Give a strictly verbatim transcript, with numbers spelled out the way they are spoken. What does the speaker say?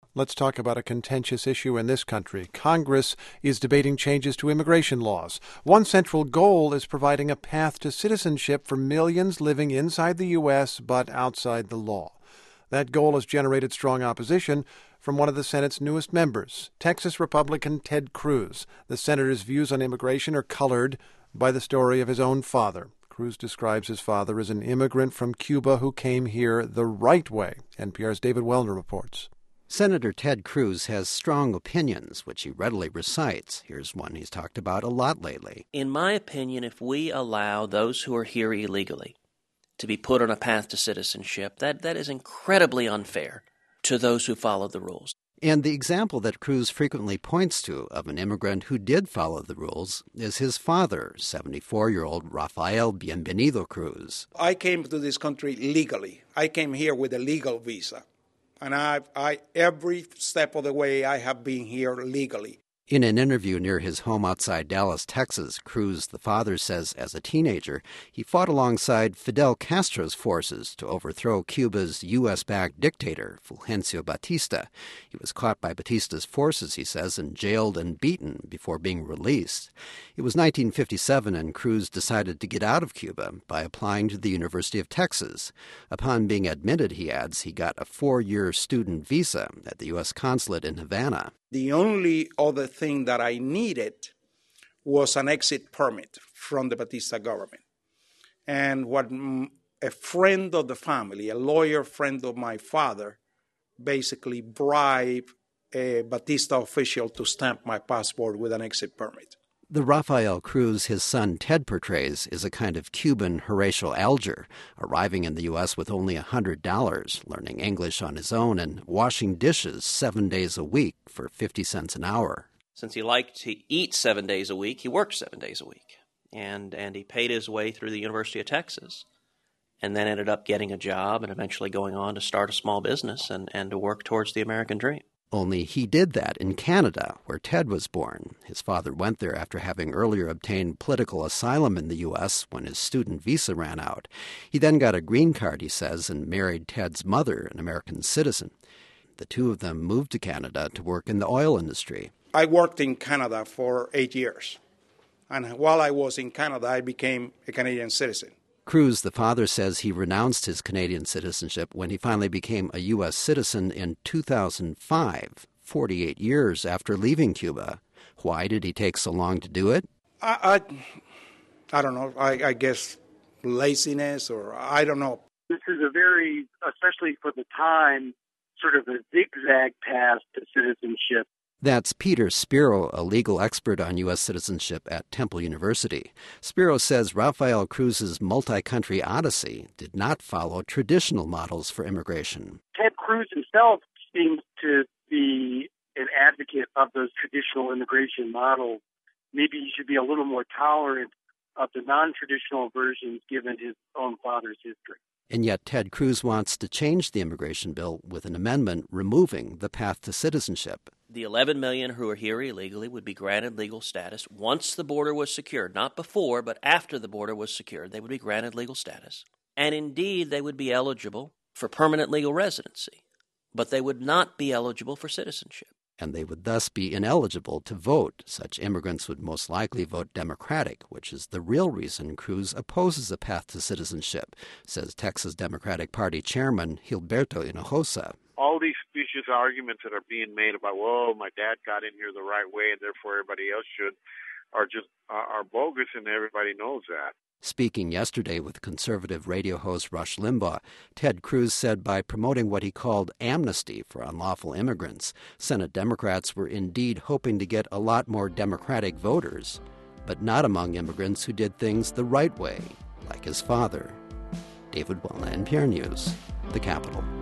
Let's talk about a contentious issue in this country. Congress is debating changes to immigration laws. One central goal is providing a path to citizenship for millions living inside the U S but outside the law. That goal has generated strong opposition from one of the Senate's newest members, Texas Republican Ted Cruz. The senator's views on immigration are colored by the story of his own father. Cruz describes his father as an immigrant from Cuba who came here the right way. N P R's David Wellner reports. Senator Ted Cruz has strong opinions, which he readily recites. Here's one he's talked about a lot lately. In my opinion, if we allow those who are here illegally to be put on a path to citizenship, that, that is incredibly unfair to those who follow the rules. And the example that Cruz frequently points to of an immigrant who did follow the rules is his father, seventy-four-year-old Rafael Bienvenido Cruz. I came to this country legally. I came here with a legal visa. And I, I, every step of the way, I have been here legally. In an interview near his home outside Dallas, Texas, Cruz, the father, says as a teenager, he fought alongside Fidel Castro's forces to overthrow Cuba's U S-backed dictator, Fulgencio Batista. He was caught by Batista's forces, he says, and jailed and beaten before being released. It was nineteen fifty-seven, and Cruz decided to get out of Cuba by applying to the University of Texas. Upon being admitted, he adds, he got a four-year student visa at the U S consulate in Havana. The only other thing that I needed was an exit permit from the Batista government. And what a friend of the family, a lawyer friend of my father, basically bribed a Batista official to stamp my passport with an exit permit. The Rafael Cruz his son Ted portrays is a kind of Cuban Horatio Alger, arriving in the U S with only one hundred dollars, learning English on his own, and washing dishes seven days a week for fifty cents an hour. Since he liked to eat seven days a week, he worked seven days a week. And, and he paid his way through the University of Texas and then ended up getting a job and eventually going on to start a small business and, and to work towards the American dream. Only he did that in Canada, where Ted was born. His father went there after having earlier obtained political asylum in the U S when his student visa ran out. He then got a green card, he says, and married Ted's mother, an American citizen. The two of them moved to Canada to work in the oil industry. I worked in Canada for eight years. And while I was in Canada, I became a Canadian citizen. Cruz, the father, says he renounced his Canadian citizenship when he finally became a U S citizen in two thousand five, forty-eight years after leaving Cuba. Why did he take so long to do it? I, I, I don't know. I, I guess laziness, or I don't know. This is a very, especially for the time, sort of a zigzag path to citizenship. That's Peter Spiro, a legal expert on U S citizenship at Temple University. Spiro says Rafael Cruz's multi-country odyssey did not follow traditional models for immigration. Ted Cruz himself seems to be an advocate of those traditional immigration models. Maybe he should be a little more tolerant of the non-traditional versions given his own father's history. And yet Ted Cruz wants to change the immigration bill with an amendment removing the path to citizenship. The eleven million who are here illegally would be granted legal status once the border was secured. Not before, but after the border was secured. They would be granted legal status. And indeed, they would be eligible for permanent legal residency. But they would not be eligible for citizenship. And they would thus be ineligible to vote. Such immigrants would most likely vote Democratic, which is the real reason Cruz opposes a path to citizenship, says Texas Democratic Party Chairman Gilberto Hinojosa. All these specious arguments that are being made about, well, my dad got in here the right way and therefore everybody else should, are just are, are bogus, and everybody knows that. Speaking yesterday with conservative radio host Rush Limbaugh, Ted Cruz said by promoting what he called amnesty for unlawful immigrants, Senate Democrats were indeed hoping to get a lot more Democratic voters, but not among immigrants who did things the right way, like his father. David Wellner, N P R News, the Capitol.